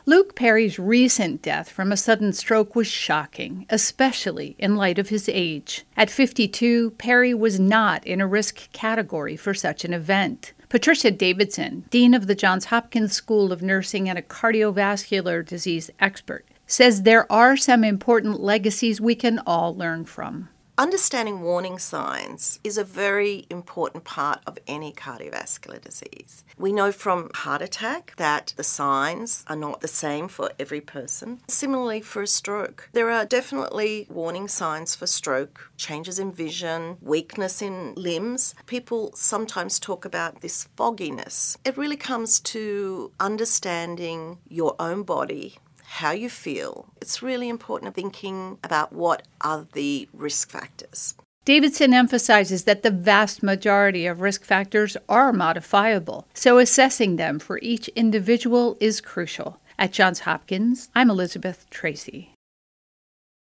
Luke Perry's recent death from a sudden stroke was shocking, especially in light of his age. At 52, Perry was not in a risk category for such an event. Patricia Davidson, dean of the Johns Hopkins School of Nursing and a cardiovascular disease expert, says there are some important legacies we can all learn from. Understanding warning signs is a very important part of any cardiovascular disease. We know from heart attack that the signs are not the same for every person. Similarly for a stroke. There are definitely warning signs for stroke, changes in vision, weakness in limbs. People sometimes talk about this fogginess. It really comes to understanding your own body, how you feel. It's really important thinking about what are the risk factors. Davidson emphasizes that the vast majority of risk factors are modifiable, so assessing them for each individual is crucial. At Johns Hopkins, I'm Elizabeth Tracy.